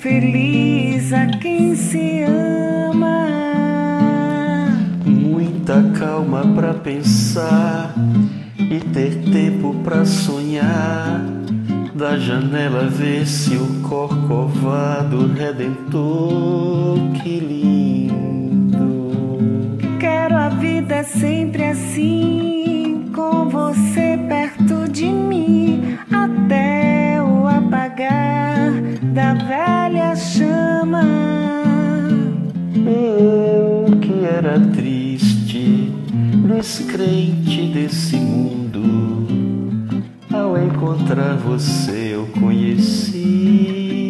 feliz a quem se ama. Muita calma pra pensar e ter tempo pra sonhar. Da janela ver-se o corcovado redentor, que lindo. Quero a vida sempre assim, com você perto de mim, até o apagar da velha chama. Eu que era triste, descrente desse mundo, ao encontrar você eu conheci